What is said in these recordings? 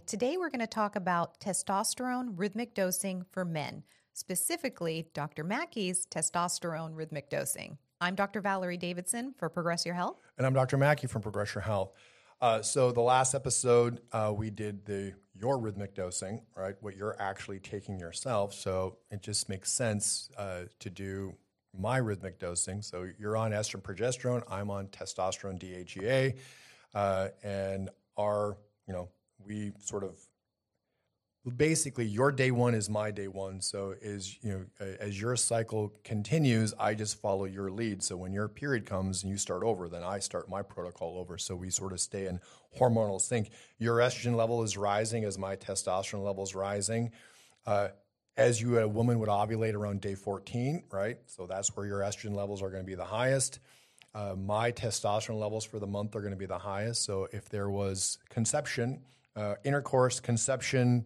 Today we're going to talk about testosterone rhythmic dosing for men, specifically Dr. Mackey's testosterone rhythmic dosing. I'm Dr. Valerie Davidson for Progress Your Health. And I'm Dr. Mackey from Progress Your Health. So the last episode, we did your rhythmic dosing, right? What you're actually taking yourself. So it just makes sense to do my rhythmic dosing. So you're on estrogen, progesterone. I'm on testosterone, DHEA, and we sort of basically your day one is my day one. So as your cycle continues, I just follow your lead. So when your period comes and you start over, then I start my protocol over. So we sort of stay in hormonal sync. Your estrogen level is rising as my testosterone level is rising. As a woman would ovulate around day 14, right? So that's where your estrogen levels are going to be the highest. My testosterone levels for the month are going to be the highest. So if there was conception, intercourse, conception,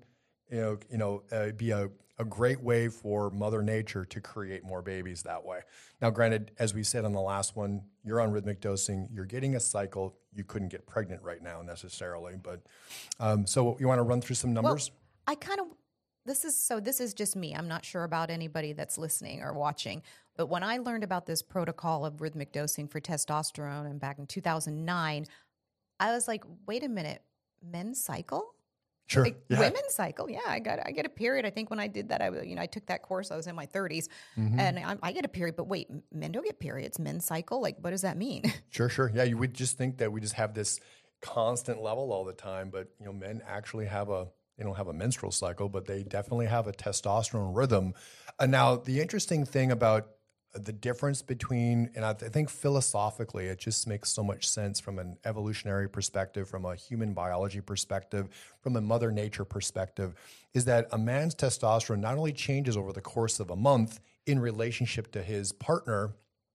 it'd be a great way for Mother Nature to create more babies that way. Now, granted, as we said on the last one, you're on rhythmic dosing. You're getting a cycle. You couldn't get pregnant right now necessarily. But so you want to run through some numbers? Well, this is just me. I'm not sure about anybody that's listening or watching. But when I learned about this protocol of rhythmic dosing for testosterone and back in 2009, I was like, wait a minute, men's cycle? Sure. Women's cycle. Yeah, I get a period. I think when I did that, I took that course. I was in my 30s, and I get a period. But wait, men don't get periods. Men's cycle. Like, what does that mean? Sure. Yeah, you would just think that we just have this constant level all the time, but men actually they don't have a menstrual cycle, but they definitely have a testosterone rhythm. Now, the interesting thing about the difference between, and I think philosophically, it just makes so much sense from an evolutionary perspective, from a human biology perspective, from a Mother Nature perspective, is that a man's testosterone not only changes over the course of a month in relationship to his partner,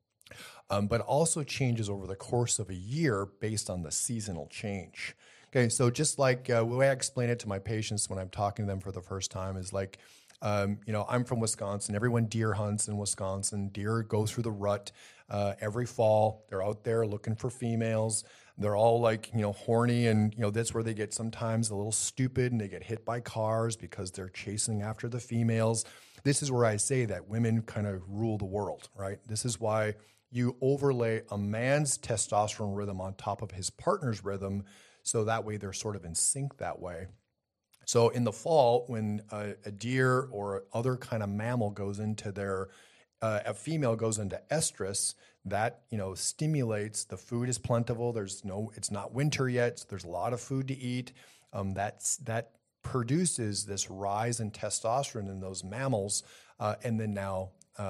but also changes over the course of a year based on the seasonal change. Okay, so just like the way I explain it to my patients when I'm talking to them for the first time is like, I'm from Wisconsin. Everyone deer hunts in Wisconsin. Deer go through the rut every fall. They're out there looking for females. They're all like, horny, and, that's where they get sometimes a little stupid and they get hit by cars because they're chasing after the females. This is where I say that women kind of rule the world, right? This is why you overlay a man's testosterone rhythm on top of his partner's rhythm, so that way they're sort of in sync that way. So in the fall, when a deer or other kind of mammal goes into a female goes into estrus, that, stimulates, the food is plentiful. It's not winter yet, so there's a lot of food to eat. That produces this rise in testosterone in those mammals. And then now,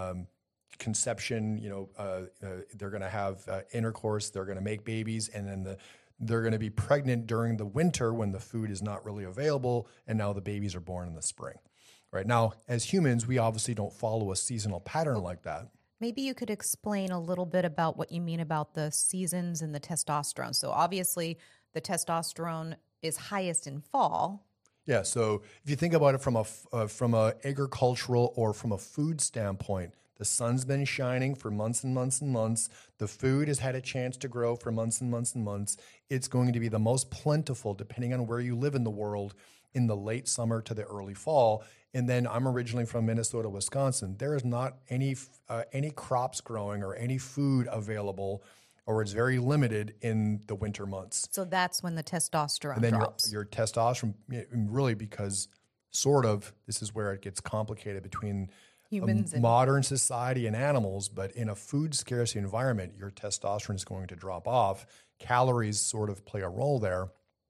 conception, they're going to have intercourse, they're going to make babies, and then they're going to be pregnant during the winter when the food is not really available, and now the babies are born in the spring. Right now, as humans, we obviously don't follow a seasonal pattern like that. Maybe you could explain a little bit about what you mean about the seasons and the testosterone. So obviously, the testosterone is highest in fall. Yeah. So if you think about it from a agricultural or from a food standpoint, the sun's been shining for months and months and months. The food has had a chance to grow for months and months and months. It's going to be the most plentiful, depending on where you live in the world, in the late summer to the early fall. And then I'm originally from Minnesota, Wisconsin. There is not any crops growing or any food available, or it's very limited in the winter months. So that's when the testosterone and then drops. Your testosterone, really, because this is where it gets complicated between humans and modern society and animals, but in a food scarcity environment, your testosterone is going to drop off. Calories sort of play a role there.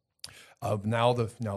Now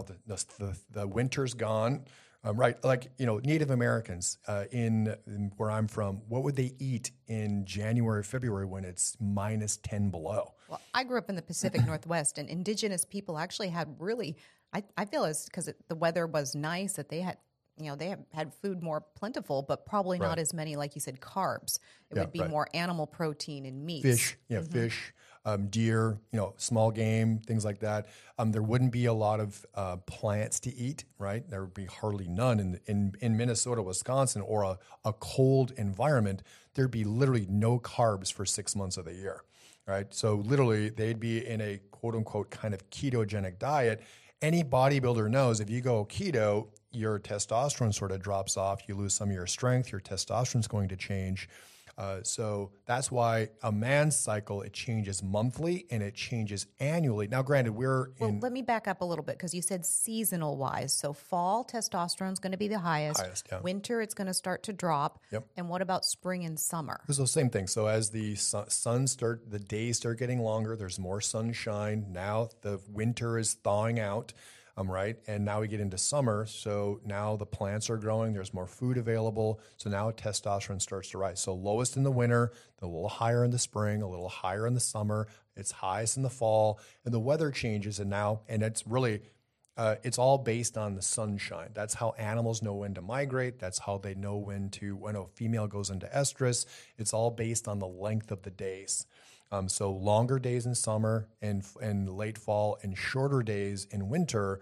the winter's gone, right? Like, Native Americans in where I'm from, what would they eat in January, February when it's minus 10 below? Well, I grew up in the Pacific Northwest, and indigenous people actually had really, I feel it's because the weather was nice that they had had food more plentiful, but probably not as many, like you said, carbs. It would be more animal protein and meats. Fish, fish, deer, small game, things like that. There wouldn't be a lot of plants to eat, right? There would be hardly none. In Minnesota, Wisconsin, or a cold environment, there'd be literally no carbs for 6 months of the year, right? So literally, they'd be in a quote-unquote kind of ketogenic diet, any bodybuilder knows if you go keto, your testosterone sort of drops off. You lose some of your strength. Your testosterone is going to change. So that's why a man's cycle, it changes monthly and it changes annually. Now, granted, let me back up a little bit because you said seasonal wise. So fall testosterone is going to be the highest. Yeah. Winter, it's going to start to drop. Yep. And what about spring and summer? It's the same thing. So as the the days start getting longer, there's more sunshine. Now the winter is thawing out. Right. And now we get into summer. So now the plants are growing. There's more food available. So now testosterone starts to rise. So lowest in the winter, a little higher in the spring, a little higher in the summer. It's highest in the fall. And the weather changes. And it's really, it's all based on the sunshine. That's how animals know when to migrate. That's how they know when a female goes into estrus. It's all based on the length of the days. So longer days in summer and late fall and shorter days in winter,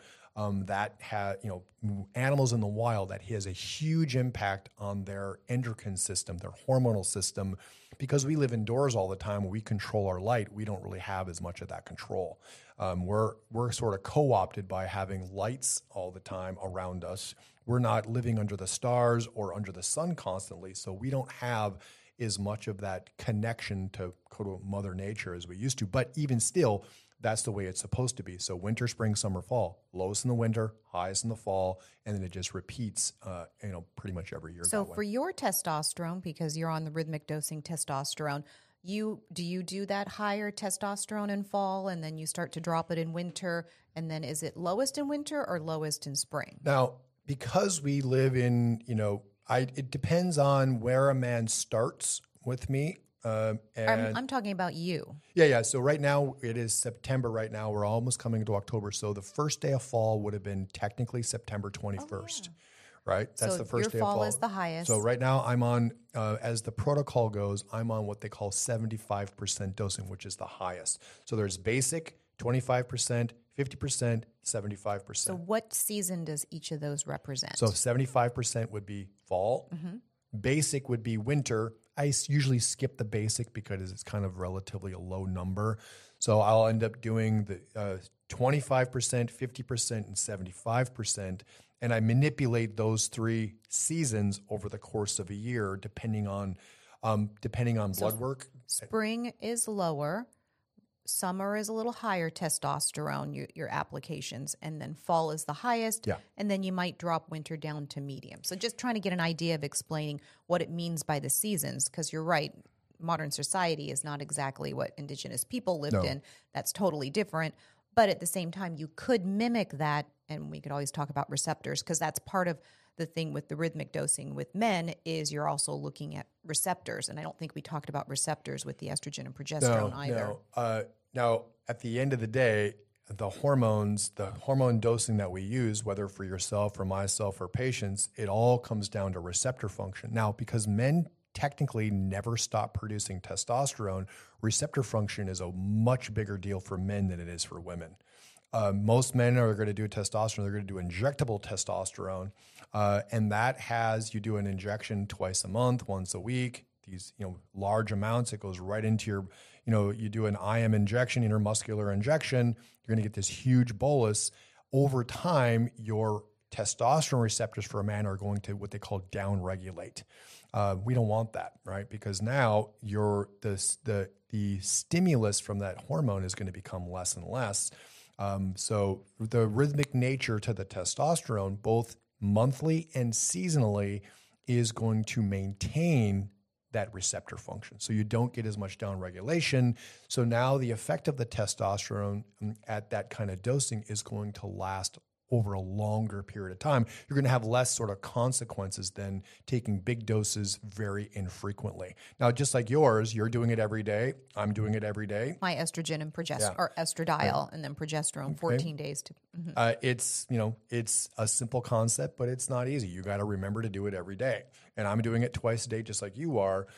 animals in the wild, that has a huge impact on their endocrine system, their hormonal system. Because we live indoors all the time, we control our light. We don't really have as much of that control. We're sort of co-opted by having lights all the time around us. We're not living under the stars or under the sun constantly, so we don't have as much of that connection to Mother Nature as we used to. But even still, that's the way it's supposed to be. So winter, spring, summer, fall, lowest in the winter, highest in the fall, and then it just repeats, pretty much every year. So for your testosterone, because you're on the rhythmic dosing testosterone, do you do that higher testosterone in fall and then you start to drop it in winter? And then is it lowest in winter or lowest in spring? Now, because we live in, it depends on where a man starts with me. I'm talking about you. Yeah. So right now it is September. Right now we're almost coming into October. So the first day of fall would have been technically September 21st, right? That's the first day of fall. Your fall is the highest. So right now I'm on, as the protocol goes, I'm on what they call 75% dosing, which is the highest. So there's basic, 25%, 50%, 75%. So what season does each of those represent? So 75% would be fall. Mm-hmm. Basic would be winter. I usually skip the basic because it's kind of relatively a low number. So I'll end up doing the 25%, 50%, and 75%. And I manipulate those three seasons over the course of a year, depending on blood work. Spring is lower. Summer is a little higher testosterone, your applications, and then fall is the highest, and then you might drop winter down to medium. So just trying to get an idea of explaining what it means by the seasons, because you're right, modern society is not exactly what indigenous people lived in. That's totally different. But at the same time, you could mimic that, and we could always talk about receptors, because that's part of the thing with the rhythmic dosing with men is you're also looking at receptors. And I don't think we talked about receptors with the estrogen and progesterone either. Now, at the end of the day, the hormone dosing that we use, whether for yourself or myself or patients, it all comes down to receptor function. Now, because men technically never stop producing testosterone, receptor function is a much bigger deal for men than it is for women. Most men are going to do testosterone. They're going to do injectable testosterone. And that you do an injection twice a month, once a week. These, large amounts, it goes right into your, you do an IM injection, intermuscular injection. You're going to get this huge bolus. Over time, your testosterone receptors for a man are going to what they call downregulate. We don't want that, right? Because now the stimulus from that hormone is going to become less and less. So the rhythmic nature to the testosterone, both monthly and seasonally, is going to maintain that receptor function. So you don't get as much downregulation. So now the effect of the testosterone at that kind of dosing is going to last over a longer period of time. You're going to have less sort of consequences than taking big doses very infrequently. Now, just like yours, you're doing it every day. I'm doing it every day. My estrogen and progesterone, or estradiol, and then progesterone, 14 days to. Mm-hmm. It's a simple concept, but it's not easy. You got to remember to do it every day. And I'm doing it twice a day, just like you are.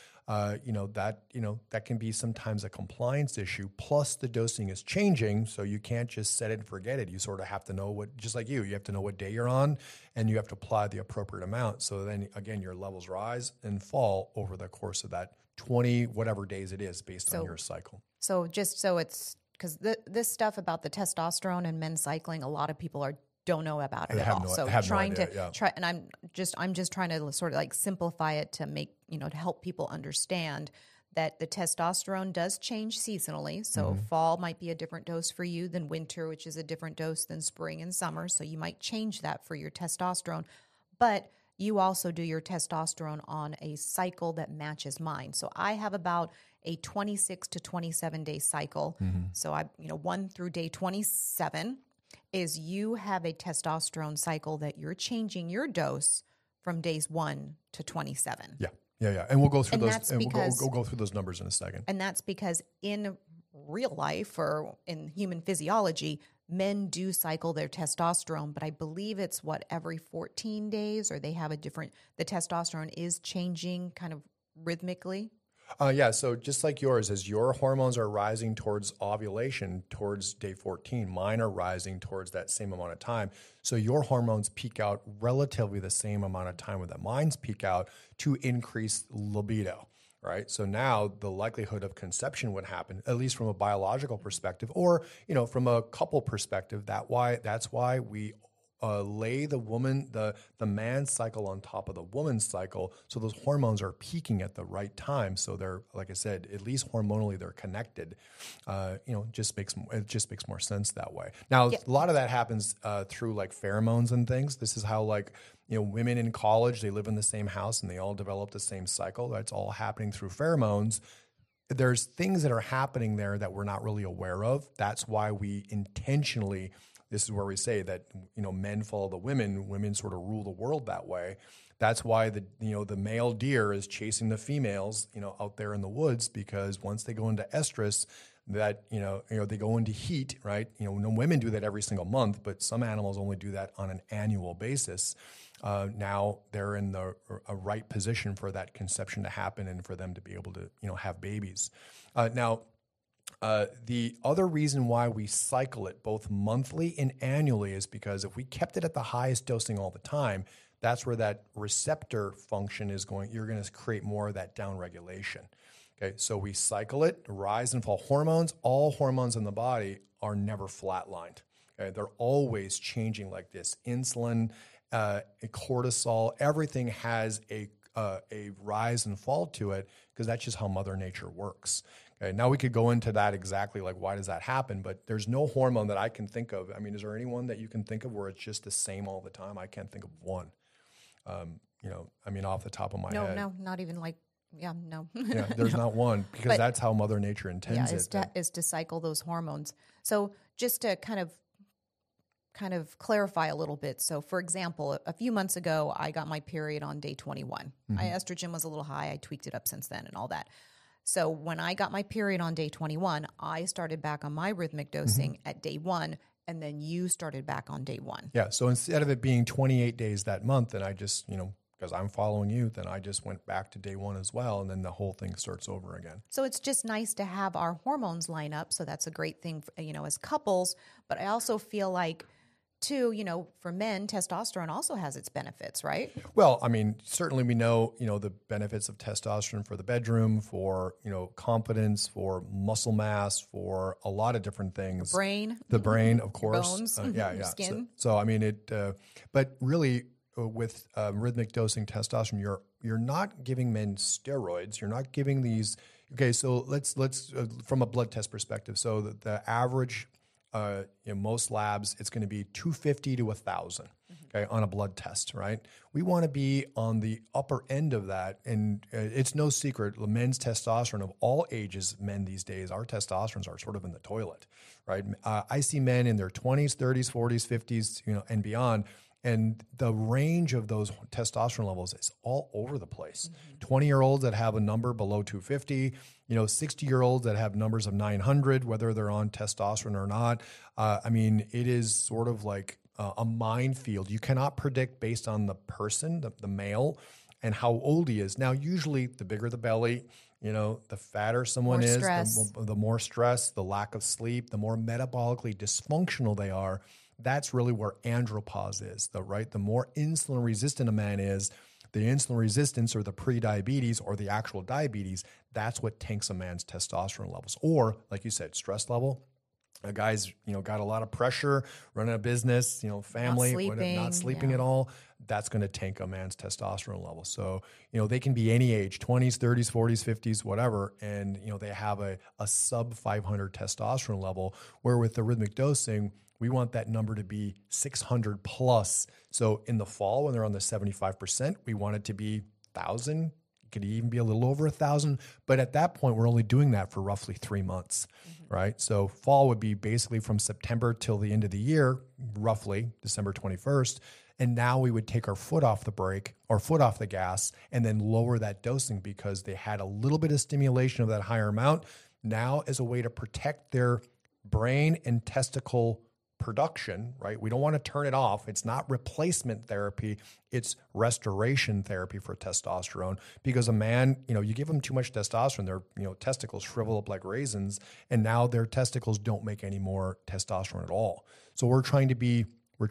That can be sometimes a compliance issue. Plus, the dosing is changing, so you can't just set it and forget it. You sort of have to know just like you have to know what day you're on, and you have to apply the appropriate amount. So then, again, your levels rise and fall over the course of that 20 whatever days it is based on your cycle. So just so it's because this stuff about the testosterone and men cycling, a lot of people don't know about it They at have all. no- So have no trying idea, to yeah. try, and I'm just trying to sort of like simplify it to make, to help people understand that the testosterone does change seasonally. So fall might be a different dose for you than winter, which is a different dose than spring and summer. So you might change that for your testosterone, but you also do your testosterone on a cycle that matches mine. So I have about a 26 to 27 day cycle. So 1 through day 27 is you have a testosterone cycle that you're changing your dose from days 1 to 27. Yeah. And we'll go through And those. that's And because- we'll go through those numbers in a second. And that's because in real life or in human physiology, men do cycle their testosterone, but I believe it's every 14 days, or they have the testosterone is changing kind of rhythmically. Yeah, so just like yours, as your hormones are rising towards ovulation, towards day 14, mine are rising towards that same amount of time. So your hormones peak out relatively the same amount of time that mine's peak out to increase libido, right? So now the likelihood of conception would happen, at least from a biological perspective, or from a couple perspective. That's why we lay the man's cycle on top of the woman's cycle, so those hormones are peaking at the right time. So they're, like I said, at least hormonally they're connected. It just makes more sense that way. Now, a lot of that happens through like pheromones and things. This is how women in college, they live in the same house and they all develop the same cycle. That's all happening through pheromones. There's things that are happening there that we're not really aware of. That's why we intentionally. This is where we say that, men follow the women sort of rule the world that way. That's why the male deer is chasing the females, out there in the woods, because once they go into estrus, that, they go into heat, right? No women do that every single month, but some animals only do that on an annual basis. Now they're in a right position for that conception to happen and for them to be able to, have babies. The other reason why we cycle it both monthly and annually is because if we kept it at the highest dosing all the time, that's where that receptor function is going. You're going to create more of that downregulation. Okay, so we cycle it, rise and fall hormones. All hormones in the body are never flatlined. Okay, they're always changing like this. Insulin, cortisol, everything has a rise and fall to it because that's just how Mother Nature works. Okay, now we could go into that exactly, like why does that happen? But there's no hormone that I can think of. I mean, is there anyone that you can think of where it's just the same all the time? I can't think of one. Off the top of my head. No, not even like, no. Yeah, there's not one because that's how Mother Nature intends it. Is to cycle those hormones. So just to kind of clarify a little bit. So for example, a few months ago, I got my period on day 21. My estrogen was a little high. I tweaked it up since then and all that. So when I got my period on day 21, I started back on my rhythmic dosing at day 1, and then you started back on day 1. Yeah. So instead of it being 28 days that month, and I just, because I'm following you, then I just went back to day 1 as well, and then the whole thing starts over again. So it's just nice to have our hormones line up. So that's a great thing, as couples. But I also feel like, too, for men, testosterone also has its benefits, right? Well, certainly we know, the benefits of testosterone for the bedroom, for, confidence, for muscle mass, for a lot of different things. The brain, of course. Bones, skin. But really with rhythmic dosing testosterone, you're not giving men steroids. You're not giving these. Okay, so let's from a blood test perspective. So the average. In most labs, it's going to be 250 to 1,000, okay, on a blood test, right? We want to be on the upper end of that, and it's no secret, men's testosterone of all ages, men these days, our testosterones are sort of in the toilet, right? I see men in their 20s, 30s, 40s, 50s, and beyond, and the range of those testosterone levels is all over the place. 20-year-olds that have a number below 250, 60-year-olds that have numbers of 900, whether they're on testosterone or not. It is sort of like a minefield. You cannot predict based on the person, the male, and how old he is. Now, usually the bigger the belly, the fatter someone is, the more stress, the lack of sleep, the more metabolically dysfunctional they are. That's really where andropause is, right? The more insulin resistant a man is, the insulin resistance or the pre-diabetes or the actual diabetes, that's what tanks a man's testosterone levels. Or, like you said, stress level. A guy's, got a lot of pressure, running a business, family, not sleeping at all. That's going to tank a man's testosterone level. So, they can be any age, 20s, 30s, 40s, 50s, whatever. And, they have a sub 500 testosterone level, where with the rhythmic dosing, we want that number to be 600 plus. So in the fall, when they're on the 75%, we want it to be 1,000. It could even be a little over 1,000. But at that point, we're only doing that for roughly 3 months, right? So fall would be basically from September till the end of the year, roughly December 21st. And now we would take our foot off the brake or foot off the gas and then lower that dosing, because they had a little bit of stimulation of that higher amount. Now, as a way to protect their brain and testicle production, right? We don't want to turn it off. It's not replacement therapy. It's restoration therapy for testosterone, because a man, you give them too much testosterone, their, testicles shrivel up like raisins, and now their testicles don't make any more testosterone at all. So we're trying to be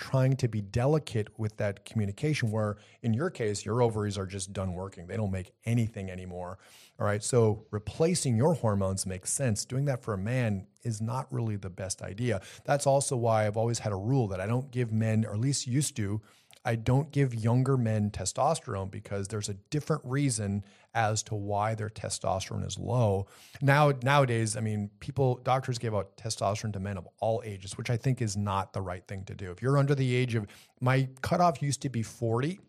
delicate with that communication, where in your case, your ovaries are just done working. They don't make anything anymore. All right. So replacing your hormones makes sense. Doing that for a man is not really the best idea. That's also why I've always had a rule that I don't give men, or at least used to, I don't give younger men testosterone, because there's a different reason as to why their testosterone is low. Nowadays, doctors give out testosterone to men of all ages, which I think is not the right thing to do. If you're under the age of, my cutoff used to be 40.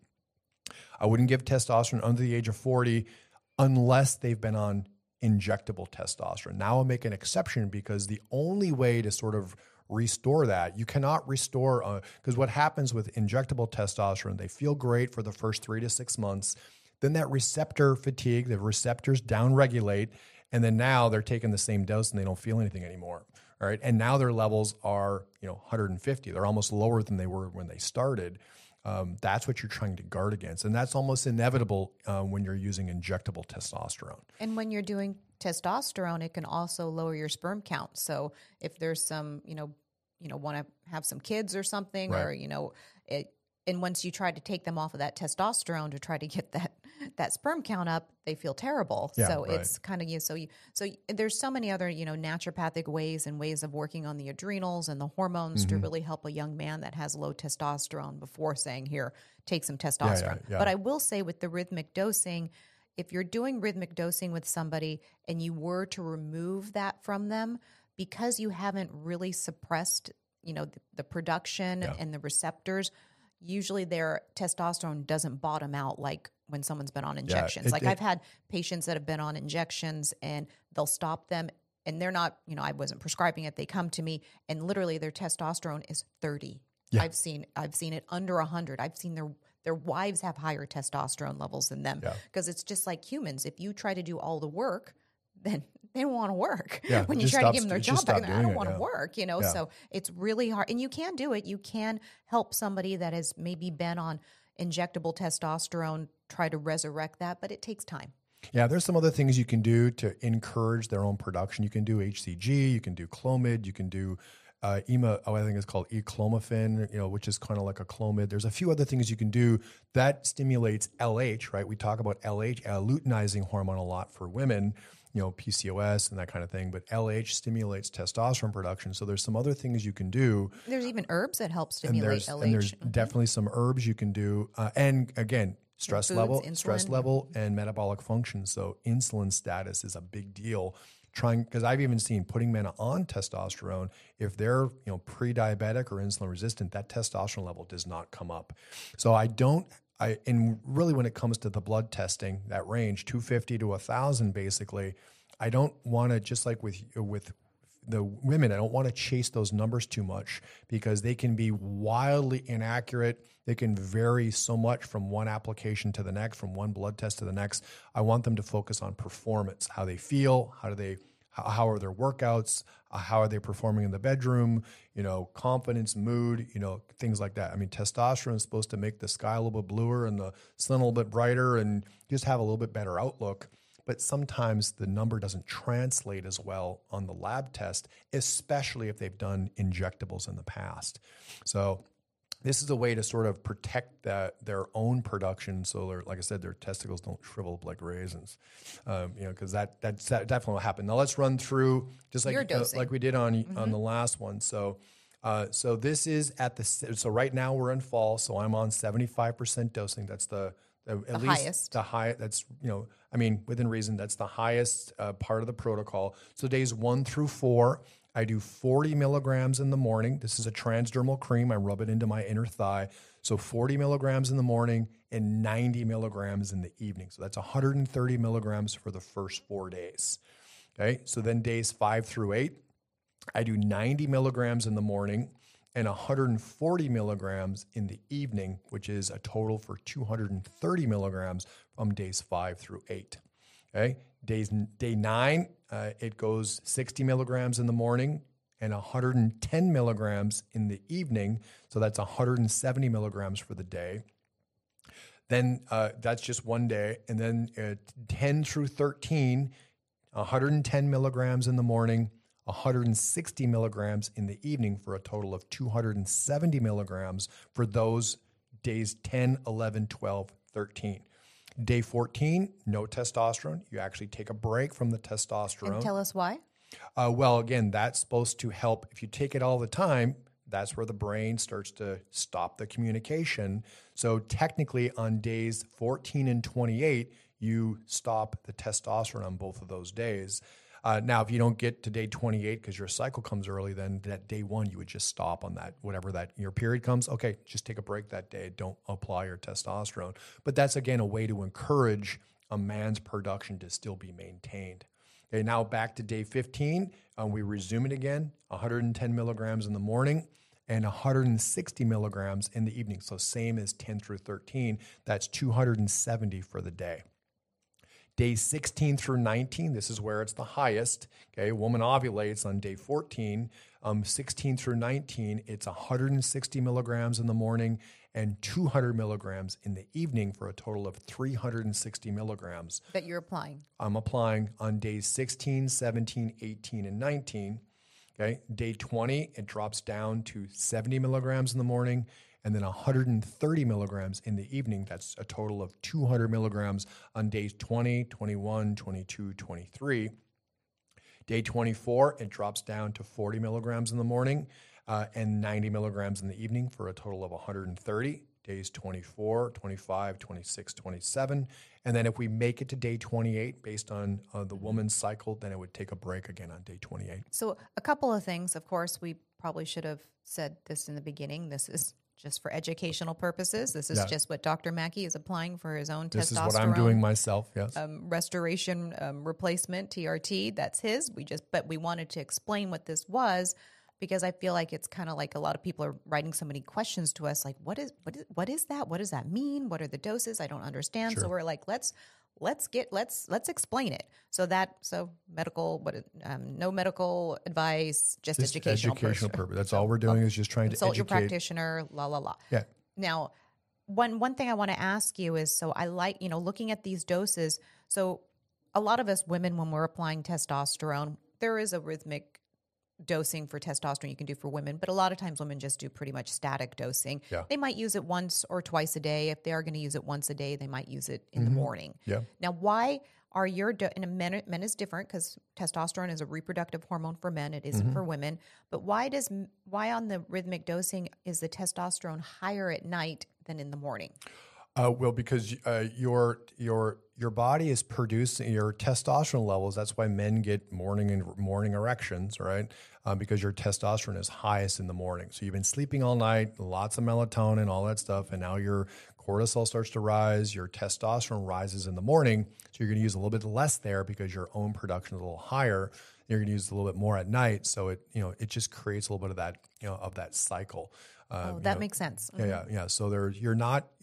I wouldn't give testosterone under the age of 40 unless they've been on injectable testosterone. Now I'll make an exception, because the only way to sort of restore that, you cannot restore, because what happens with injectable testosterone, they feel great for the first 3 to 6 months. Then that receptor fatigue, the receptors downregulate, and then now they're taking the same dose and they don't feel anything anymore. All right. And now their levels are, 150. They're almost lower than they were when they started. That's what you're trying to guard against. And that's almost inevitable when you're using injectable testosterone. And when you're doing testosterone, it can also lower your sperm count. So if there's some, want to have some kids or something, right, or, and once you try to take them off of that testosterone to try to get that sperm count up, they feel terrible. Yeah, so right. It's kind of so there's so many other, naturopathic ways and ways of working on the adrenals and the hormones to really help a young man that has low testosterone before saying, here, take some testosterone. Yeah. But I will say with the rhythmic dosing, if you're doing rhythmic dosing with somebody and you were to remove that from them, because you haven't really suppressed, the production and the receptors, usually their testosterone doesn't bottom out like when someone's been on injections. I've had patients that have been on injections and they'll stop them and they're not, I wasn't prescribing it. They come to me and literally their testosterone is 30. Yeah. I've seen it under 100. I've seen their wives have higher testosterone levels than them, because it's just like humans. If you try to do all the work, then they don't want to work. Yeah, when you try to give them their job back, I don't want to work, So it's really hard. And you can do it. You can help somebody that has maybe been on injectable testosterone try to resurrect that, but it takes time. Yeah, there's some other things you can do to encourage their own production. You can do HCG, you can do Clomid, you can do I think it's called eclomiphene, which is kind of like a Clomid. There's a few other things you can do that stimulates LH, right? We talk about LH, luteinizing hormone, a lot for women, PCOS and that kind of thing. But LH stimulates testosterone production. So there's some other things you can do. There's even herbs that help stimulate LH. And there's definitely some herbs you can do. And again, stress level, and metabolic function. So insulin status is a big deal. Because I've even seen putting men on testosterone, if they're pre-diabetic or insulin resistant, that testosterone level does not come up. So and really when it comes to the blood testing, that range 250 to 1,000, basically, I don't want to, just like with the women, I don't want to chase those numbers too much, because they can be wildly inaccurate. They can vary so much from one application to the next, from one blood test to the next. I want them to focus on performance, how they feel, how are their workouts, how are they performing in the bedroom, confidence, mood, things like that. I mean, testosterone is supposed to make the sky a little bit bluer and the sun a little bit brighter and just have a little bit better outlook. But sometimes the number doesn't translate as well on the lab test, especially if they've done injectables in the past. So this is a way to sort of protect their own production. So, like I said, their testicles don't shrivel up like raisins, because that definitely will happen. Now, let's run through just like we did on the last one. So, so this is so right now we're in fall. So I'm on 75% dosing. That's the highest. The high. That's within reason. That's the highest part of the protocol. So days 1 through 4. I do 40 milligrams in the morning. This is a transdermal cream. I rub it into my inner thigh. So 40 milligrams in the morning and 90 milligrams in the evening. So that's 130 milligrams for the first 4 days. Okay. So then days 5 through 8, I do 90 milligrams in the morning and 140 milligrams in the evening, which is a total for 230 milligrams from days 5 through 8. Okay. Day 9, it goes 60 milligrams in the morning and 110 milligrams in the evening. So that's 170 milligrams for the day. Then that's just one day. And then 10 through 13, 110 milligrams in the morning, 160 milligrams in the evening for a total of 270 milligrams for those days 10, 11, 12, 13. Day 14, no testosterone. You actually take a break from the testosterone. And tell us why. Well, again, that's supposed to help. If you take it all the time, that's where the brain starts to stop the communication. So technically on days 14 and 28, you stop the testosterone on both of those days. Now, if you don't get to day 28 because your cycle comes early, then that day 1, you would just stop on that, whatever that your period comes. Okay, just take a break that day. Don't apply your testosterone. But that's, again, a way to encourage a man's production to still be maintained. Okay, now back to day 15. We resume it again, 110 milligrams in the morning and 160 milligrams in the evening. So same as 10 through 13. That's 270 for the day. Days 16 through 19, this is where it's the highest. Okay, a woman ovulates on day 14. 16 through 19, it's 160 milligrams in the morning and 200 milligrams in the evening for a total of 360 milligrams. That you're applying. I'm applying on days 16, 17, 18, and 19. Okay, day 20, it drops down to 70 milligrams in the morning and then 130 milligrams in the evening. That's a total of 200 milligrams on days 20, 21, 22, 23. Day 24, it drops down to 40 milligrams in the morning and 90 milligrams in the evening for a total of 130. Days 24, 25, 26, 27. And then if we make it to day 28, based on the woman's cycle, then it would take a break again on day 28. So a couple of things. Of course, we probably should have said this in the beginning. This is just for educational purposes. This is just what Dr. Mackey is applying for his own testosterone. This is what I'm doing myself, yes. Restoration replacement, TRT, that's his. But we wanted to explain what this was because I feel like it's kind of like a lot of people are writing so many questions to us, like, what is that? What does that mean? What are the doses? I don't understand. Sure. So we're like, let's explain it. So medical, no medical advice, just educational purpose. That's all we're doing is just trying to educate. Consult your practitioner, la, la, la. Yeah. Now, one thing I want to ask you is, so I like, looking at these doses. So a lot of us women, when we're applying testosterone, there is a rhythmic dosing for testosterone you can do for women, but a lot of times women just do pretty much static dosing. Yeah. They might use it once or twice a day. If they are going to use it once a day, they might use it in the morning. Yeah. Now, why are and men is different because testosterone is a reproductive hormone for men. It isn't for women. But why on the rhythmic dosing is the testosterone higher at night than in the morning? Well, because your body is producing your testosterone levels. That's why men get morning erections, right? Because your testosterone is highest in the morning. So you've been sleeping all night, lots of melatonin, all that stuff, and now your cortisol starts to rise. Your testosterone rises in the morning, so you're going to use a little bit less there because your own production is a little higher. You're going to use a little bit more at night, so it just creates a little bit of that of that cycle. That makes sense. Mm-hmm. Yeah. So you're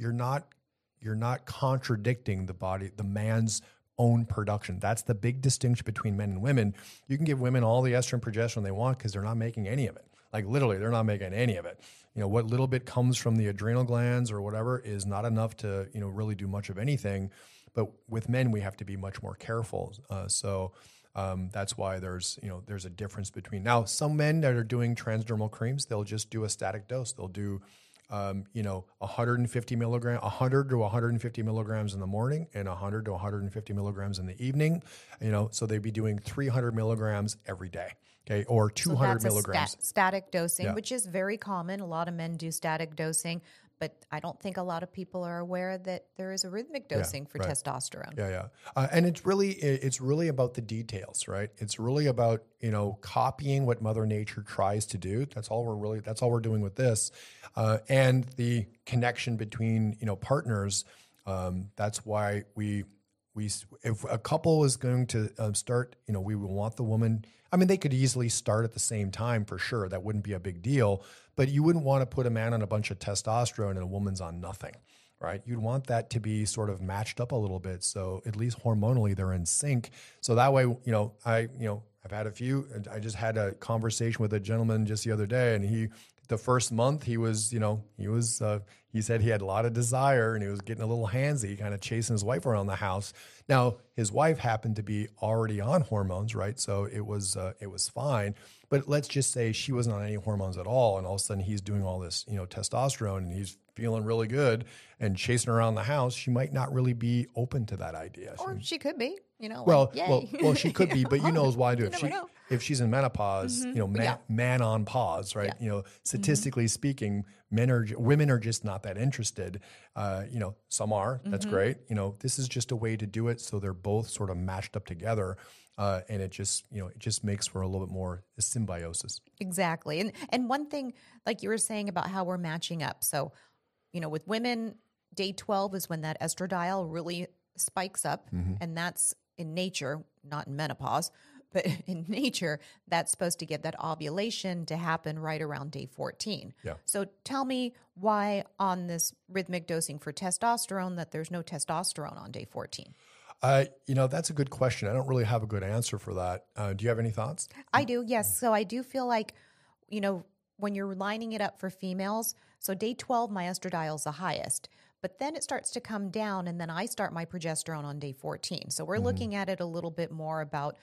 not contradicting the man's own production. That's the big distinction between men and women. You can give women all the estrogen progesterone they want because they're not making any of it. Like literally, they're not making any of it. What little bit comes from the adrenal glands or whatever is not enough to really do much of anything. But with men, we have to be much more careful. So that's why there's a difference between now. Some men that are doing transdermal creams, they'll just do a static dose. They'll do 150 milligrams, 100 to 150 milligrams in the morning and 100 to 150 milligrams in the evening. So they'd be doing 300 milligrams every day. Okay, or 200 milligrams. Static dosing, Yeah. which is very common. A lot of men do static dosing, but I don't think a lot of people are aware that there is a rhythmic dosing for right. testosterone. Yeah. And it's really about the details, right? It's really about, copying what Mother Nature tries to do. That's all we're doing with this. And the connection between, partners. That's why if a couple is going to start, we would want the woman. I mean, they could easily start at the same time for sure. That wouldn't be a big deal. But you wouldn't want to put a man on a bunch of testosterone and a woman's on nothing, right? You'd want that to be sort of matched up a little bit. So at least hormonally they're in sync. So that way, I've had a few. I just had a conversation with a gentleman just the other day, and the first month he said he had a lot of desire and he was getting a little handsy, kind of chasing his wife around the house. Now his wife happened to be already on hormones, right? So it was fine. But let's just say she wasn't on any hormones at all, and all of a sudden he's doing all this, testosterone, and he's feeling really good and chasing around the house. She might not really be open to that idea. Or she could be, Well, yay. she could be, but why do never know. if she's in menopause, man on pause, right? Yeah. Statistically speaking, women are just not that interested. Some are. That's great. This is just a way to do it so they're both sort of matched up together. And it just makes for a little bit more symbiosis. Exactly. And one thing, like you were saying about how we're matching up. So, with women, day 12 is when that estradiol really spikes up. Mm-hmm. And that's in nature, not in menopause, but in nature, that's supposed to get that ovulation to happen right around day 14. Yeah. So tell me why on this rhythmic dosing for testosterone that there's no testosterone on day 14. That's a good question. I don't really have a good answer for that. Do you have any thoughts? I do, yes. So I do feel like, when you're lining it up for females, so day 12, my estradiol is the highest, but then it starts to come down, and then I start my progesterone on day 14. So we're looking at it a little bit more about,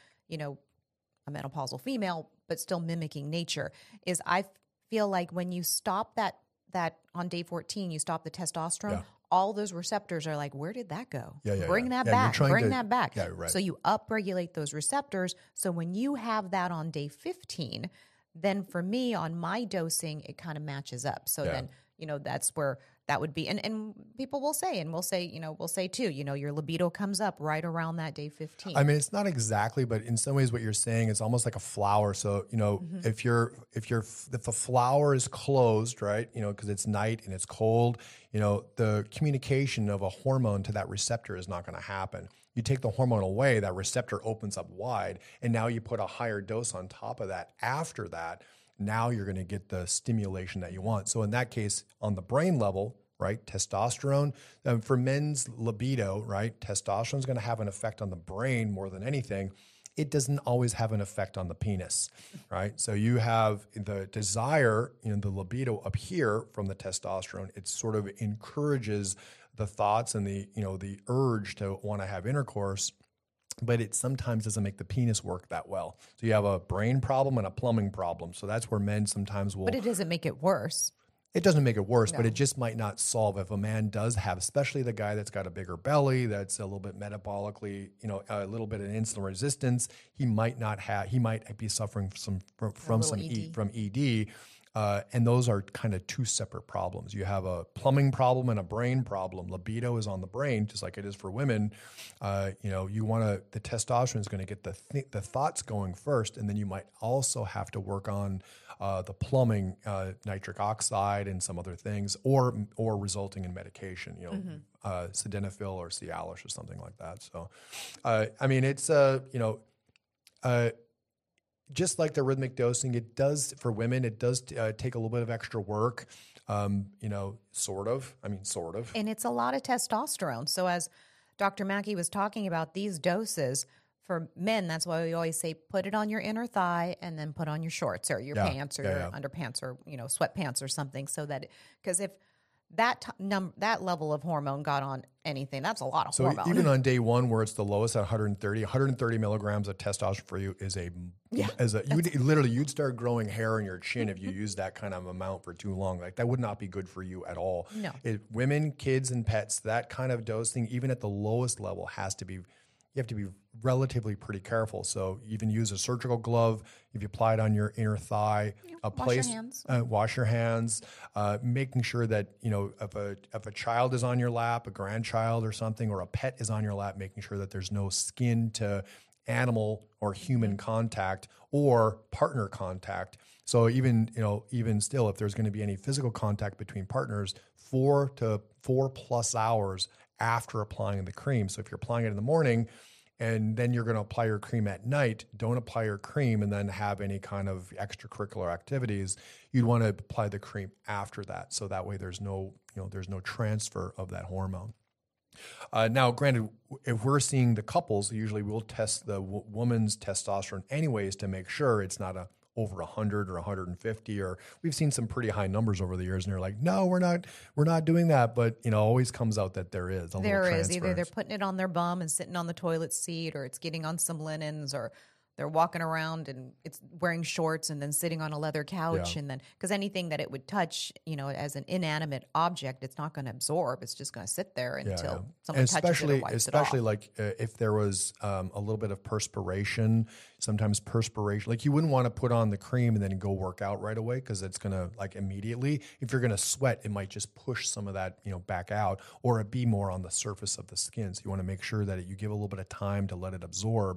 a menopausal female, but still mimicking nature, is I feel like when you stop that on day 14, you stop the testosterone, Yeah. all those receptors are like, where did that go? Yeah, Bring that you're back. trying Bring to- that back. Yeah, right. So you upregulate those receptors. So when you have that on day 15, then for me on my dosing, it kind of matches up. So Yeah. then, that's where that would be. And people will say, and we'll say too, your libido comes up right around that day 15. I mean, it's not exactly, but in some ways, what you're saying is almost like a flower. So, if the flower is closed, right, because it's night and it's cold, the communication of a hormone to that receptor is not going to happen. You take the hormone away, that receptor opens up wide, and now you put a higher dose on top of that. After that, now you're going to get the stimulation that you want. So in that case, on the brain level, right, testosterone, for men's libido, right, testosterone is going to have an effect on the brain more than anything. It doesn't always have an effect on the penis, right? So you have the desire, the libido up here from the testosterone. It sort of encourages the thoughts and the urge to want to have intercourse, but it sometimes doesn't make the penis work that well. So you have a brain problem and a plumbing problem. So that's where men sometimes will. But it doesn't make it worse. It doesn't make it worse, but No. it just might not solve if a man does have, especially the guy that's got a bigger belly, that's a little bit metabolically, a little bit of insulin resistance. He might be suffering from ED. And those are kind of two separate problems. You have a plumbing problem and a brain problem. Libido is on the brain, just like it is for women. The testosterone is going to get the thoughts going first, and then you might also have to work on the plumbing, nitric oxide and some other things, or resulting in medication, sildenafil or Cialis or something like that. So, it's just like the rhythmic dosing, it does for women. It does take a little bit of extra work, sort of. And it's a lot of testosterone. So as Dr. Mackey was talking about these doses for men, that's why we always say, put it on your inner thigh and then put on your shorts or your pants or your underpants or, sweatpants or something. So that, because if that level of hormone got on anything. That's a lot of So hormone. even on day one, where it's the lowest at 130 milligrams of testosterone for you is you'd start growing hair on your chin if you use that kind of amount for too long. Like that would not be good for you at all. No. Women, kids, and pets, that kind of dosing, even at the lowest level, you have to be relatively pretty careful. So even use a surgical glove if you apply it on your inner thigh. Wash your hands. Making sure that if a child is on your lap, a grandchild or something, or a pet is on your lap, making sure that there's no skin to animal or human contact or partner contact. So even still, if there's going to be any physical contact between partners, 4 to 4+ hours after applying the cream. So if you're applying it in the morning and then you're going to apply your cream at night, don't apply your cream and then have any kind of extracurricular activities. You'd want to apply the cream after that. So that way there's no transfer of that hormone. Now, granted, if we're seeing the couples, usually we'll test the woman's testosterone anyways to make sure it's not over 100 or 150, or we've seen some pretty high numbers over the years, and they're like, no, we're not doing that. But always comes out that there is either they're putting it on their bum and sitting on the toilet seat, or it's getting on some linens, or they're walking around and it's wearing shorts and then sitting on a leather couch. And then, because anything that it would touch, as an inanimate object, it's not going to absorb. It's just going to sit there until someone touches it or wipes it off. Especially like if there was a little bit of perspiration, sometimes perspiration, like you wouldn't want to put on the cream and then go work out right away, because it's going to immediately, if you're going to sweat, it might just push some of that, back out, or it be more on the surface of the skin. So you want to make sure that you give a little bit of time to let it absorb,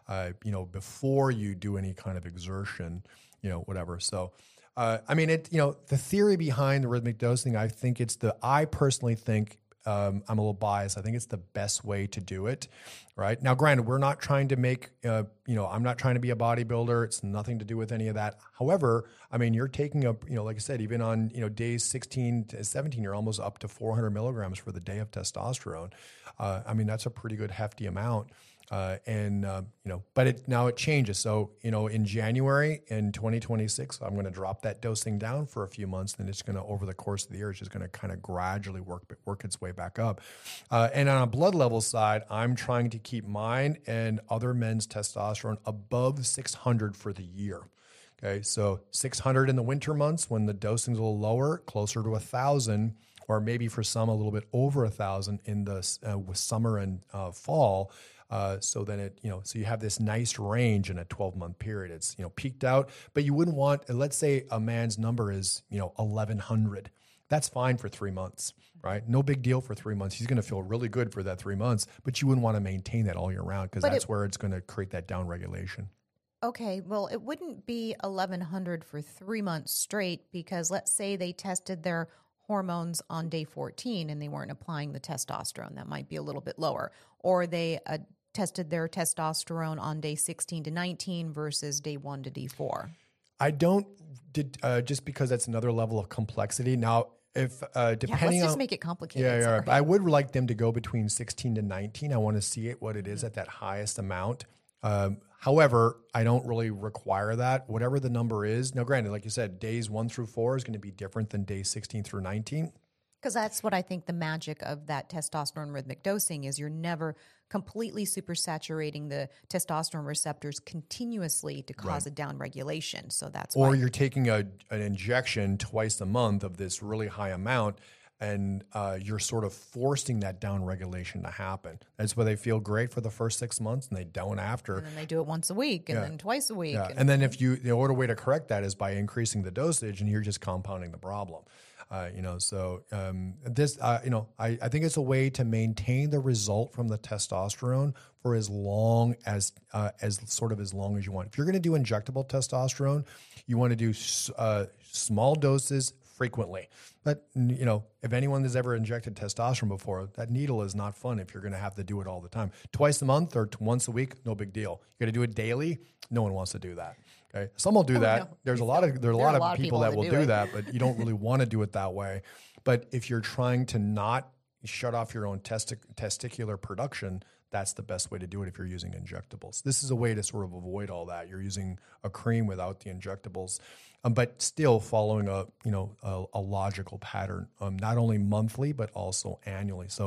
before you do any kind of exertion, whatever. So, the theory behind the rhythmic dosing, I personally think, I'm a little biased. I think it's the best way to do it, right? Now, granted, we're not trying to make, I'm not trying to be a bodybuilder. It's nothing to do with any of that. However, you're taking like I said, even on, days 16 to 17, you're almost up to 400 milligrams for the day of testosterone. That's a pretty good hefty amount. But now it changes. So, in January in 2026, I'm going to drop that dosing down for a few months. Then it's going to, over the course of the year, it's just going to kind of gradually work its way back up. And on a blood level side, I'm trying to keep mine and other men's testosterone above 600 for the year. Okay. So 600 in the winter months when the dosing's a little lower, closer to 1,000, or maybe for some a little bit over 1,000 in the with summer and fall. So then so you have this nice range in a 12-month period. It's, peaked out, but you wouldn't want, let's say a man's number is, 1,100. That's fine for 3 months, right? No big deal for 3 months. He's going to feel really good for that 3 months, but you wouldn't want to maintain that all year round, because that's where it's going to create that down regulation. Okay, well, it wouldn't be 1,100 for 3 months straight, because let's say they tested their hormones on day 14 and they weren't applying the testosterone. That might be a little bit lower. Or they tested their testosterone on day 16 to 19 versus day 1 to day 4. I don't, just because that's another level of complexity. Now, if depending let's just make it complicated. I would like them to go between 16 to 19. I want to see what it is at that highest amount. However, I don't really require that. Whatever the number is. Now, granted, like you said, days 1 through 4 is going to be different than days 16 through 19. Because that's what I think the magic of that testosterone rhythmic dosing is. You're never completely supersaturating the testosterone receptors continuously to cause a down regulation. So that's why. Or you're taking an injection twice a month of this really high amount, and you're sort of forcing that down regulation to happen. That's why they feel great for the first 6 months and they don't after. And then they do it once a week and then twice a week. Yeah. And then the other way to correct that is by increasing the dosage, and you're just compounding the problem. I think it's a way to maintain the result from the testosterone for as long as long as you want. If you're going to do injectable testosterone, you want to do small doses frequently. But, if anyone has ever injected testosterone before, that needle is not fun if you're going to have to do it all the time. Twice a month or once a week, no big deal. You're going to do it daily, no one wants to do that. Okay, some will do that. No. There's a lot of people that will do that, but you don't really want to do it that way. But if you're trying to not shut off your own testicular production, that's the best way to do it if you're using injectables. This is a way to sort of avoid all that. You're using a cream without the injectables, but still following a logical pattern, not only monthly but also annually. So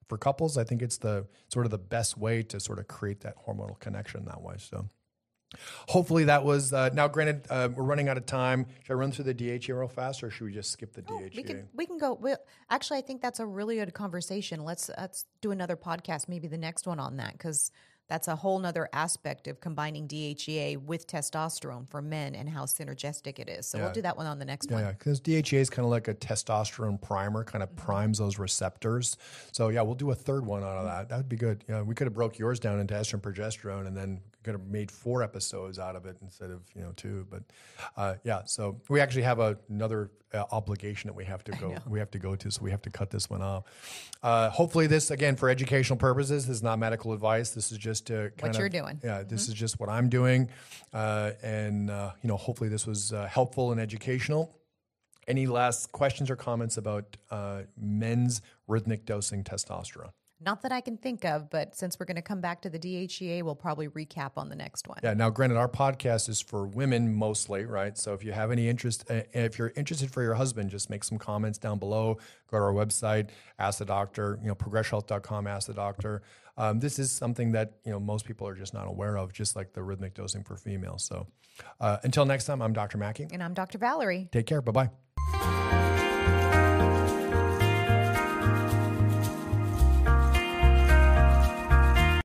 for couples, I think it's the sort of the best way to sort of create that hormonal connection that way. So hopefully that was, now granted, we're running out of time. Should I run through the DHEA real fast or should we just skip the DHEA? We can go. Actually, I think that's a really good conversation. Let's do another podcast, maybe the next one on that, because that's a whole nother aspect of combining DHEA with testosterone for men and how synergistic it is. So we'll do that one on the next one. Yeah, because DHEA is kind of like a testosterone primer, kind of primes those receptors. So yeah, we'll do a third one out of that. That would be good. Yeah, we could have broke yours down into estrogen, progesterone, and then could have made 4 episodes out of it instead of 2. But yeah, so we actually have another obligation that we have to go. We have to go to, so we have to cut this one off. Hopefully, this again for educational purposes. This is not medical advice. This is just to what you're doing. Yeah, this is just what I'm doing, and hopefully this was helpful and educational. Any last questions or comments about men's rhythmic dosing testosterone? Not that I can think of, but since we're going to come back to the DHEA, we'll probably recap on the next one. Yeah. Now, granted, our podcast is for women mostly, right? So if you have any interest, if you're interested for your husband, just make some comments down below. Go to our website, ask the doctor, progresshealth.com, ask the doctor. This is something that, most people are just not aware of, just like the rhythmic dosing for females. So until next time, I'm Dr. Mackey. And I'm Dr. Valerie. Take care. Bye-bye.